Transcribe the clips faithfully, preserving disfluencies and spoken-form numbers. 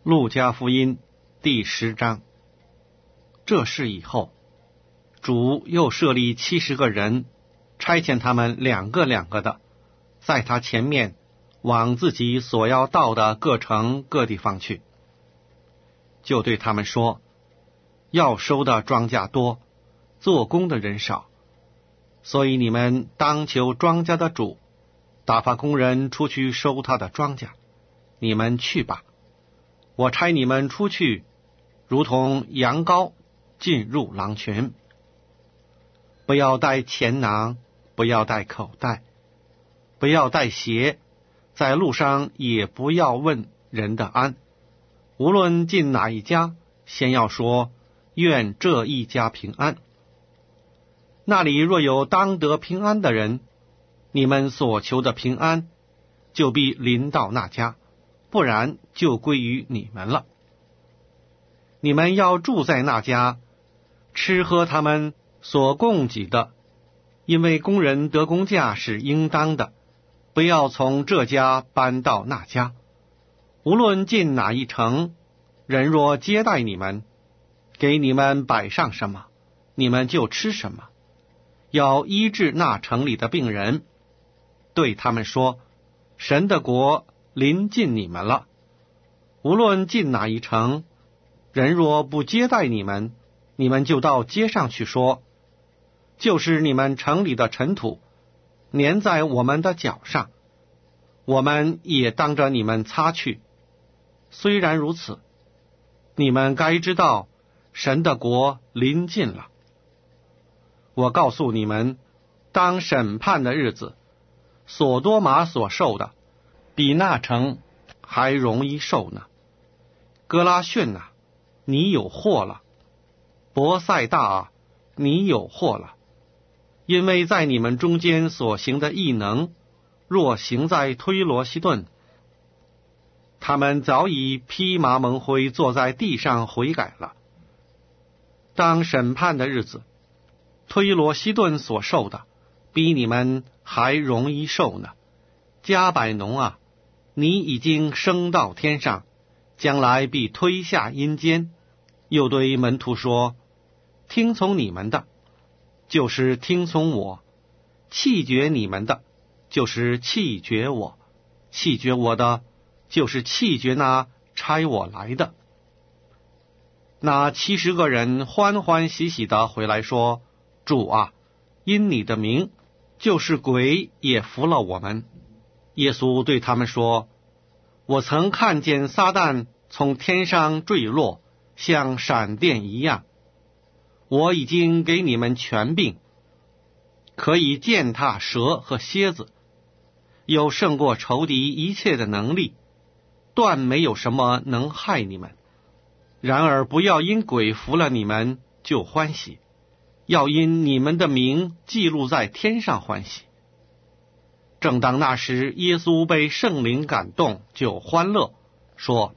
路加福音第十章。这事以后，主又设立七十个人，差遣他们两个两个的，在他前面往自己所要到的各城各地方去，就对他们说：要收的庄稼多，做工的人少，所以你们当求庄稼的主打发工人出去收他的庄稼。你们去吧，我差你们出去，如同羊羔进入狼群。不要带钱囊，不要带口袋，不要带鞋，在路上也不要问人的安。无论进哪一家，先要说：愿这一家平安。那里若有当得平安的人，你们所求的平安就必临到那家，不然就归于你们了。你们要住在那家，吃喝他们所供给的，因为工人得工价是应当的，不要从这家搬到那家。无论进哪一城，人若接待你们，给你们摆上什么，你们就吃什么。要医治那城里的病人，对他们说：神的国临近你们了。无论进哪一城，人若不接待你们，你们就到街上去说：就是你们城里的尘土粘在我们的脚上，我们也当着你们擦去。虽然如此，你们该知道神的国临近了。我告诉你们，当审判的日子，所多玛所受的比那城还容易受呢。哥拉汛啊，你有祸了；伯赛大啊，你有祸了。因为在你们中间所行的异能，若行在推罗西顿，他们早已披麻蒙灰坐在地上悔改了。当审判的日子，推罗西顿所受的比你们还容易受呢。加百农啊，你已经升到天上，将来必推下阴间。又对门徒说：听从你们的，就是听从我；弃绝你们的，就是弃绝我；弃绝我的，就是弃绝那差我来的。那七十个人欢欢喜喜地回来说：主啊，因你的名，就是鬼也服了我们。耶稣对他们说：我曾看见撒旦从天上坠落，像闪电一样。我已经给你们权柄，可以践踏蛇和蝎子，有胜过仇敌一切的能力，断没有什么能害你们。然而不要因鬼服了你们就欢喜，要因你们的名记录在天上欢喜。正当那时，耶稣被圣灵感动，就欢乐，说：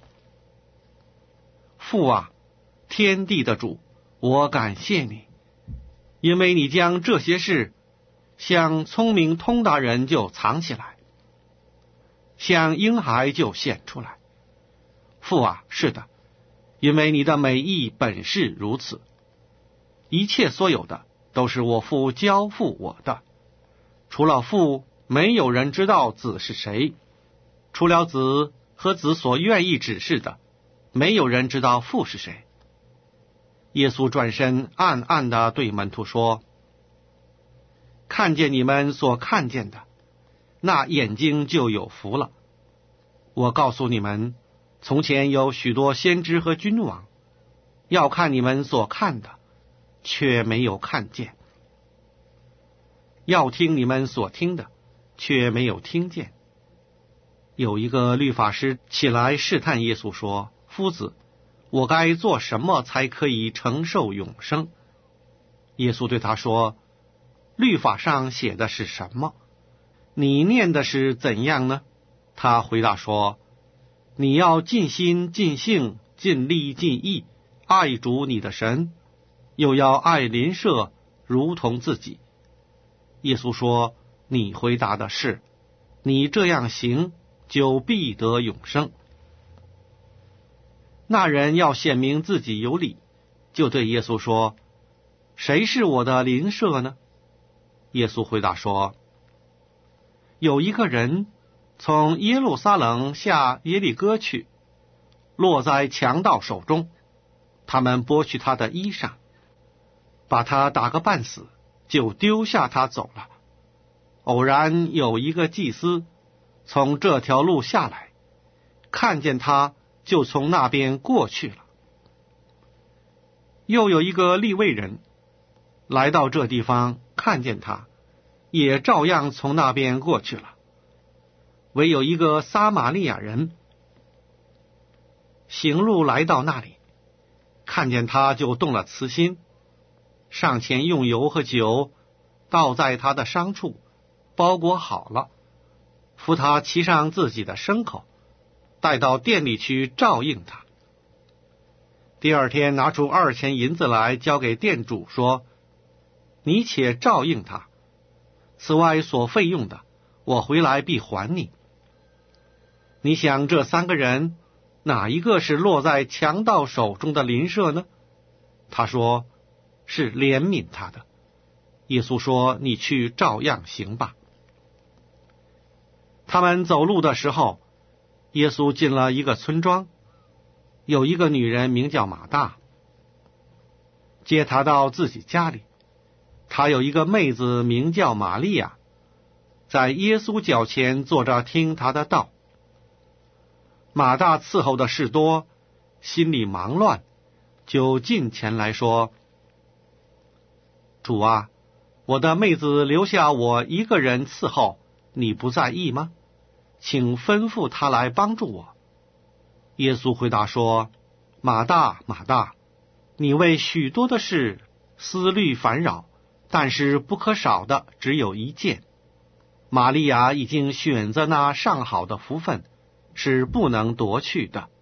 父啊，天地的主，我感谢你，因为你将这些事向聪明通达人就藏起来，向婴孩就显出来。父啊，是的，因为你的美意本是如此。一切所有的都是我父交付我的，除了父，没有人知道子是谁；除了子和子所愿意指示的，没有人知道父是谁。耶稣转身暗暗地对门徒说：看见你们所看见的，那眼睛就有福了。我告诉你们，从前有许多先知和君王，要看你们所看的，却没有看见；要听你们所听的，却没有听见。有一个律法师起来试探耶稣说：夫子，我该做什么才可以承受永生？耶稣对他说：律法上写的是什么？你念的是怎样呢？他回答说：你要尽心尽性尽力尽意爱主你的神，又要爱邻舍如同自己。耶稣说：你回答的是，你这样行，就必得永生。 那人要显明自己有理，就对耶稣说：谁是我的邻舍呢？耶稣回答说：有一个人从耶路撒冷下耶利哥去，落在强盗手中，他们剥去他的衣裳，把他打个半死，就丢下他走了。偶然有一个祭司从这条路下来，看见他，就从那边过去了。又有一个利未人来到这地方，看见他，也照样从那边过去了。唯有一个撒玛利亚人行路来到那里，看见他，就动了慈心，上前用油和酒倒在他的伤处，包裹好了，扶他骑上自己的牲口，带到店里去照应他。第二天拿出二钱银子来，交给店主说：你且照应他，此外所费用的，我回来必还你。你想这三个人哪一个是落在强盗手中的邻舍呢？他说：是怜悯他的。耶稣说：你去照样行吧。他们走路的时候，耶稣进了一个村庄，有一个女人名叫马大，接他到自己家里。他有一个妹子名叫玛利亚，在耶稣脚前坐着听他的道。马大伺候的事多，心里忙乱，就近前来说：主啊，我的妹子留下我一个人伺候，你不在意吗？请吩咐他来帮助我。耶稣回答说：马大，马大，你为许多的事思虑烦扰，但是不可少的只有一件。玛利亚已经选择那上好的福分，是不能夺去的。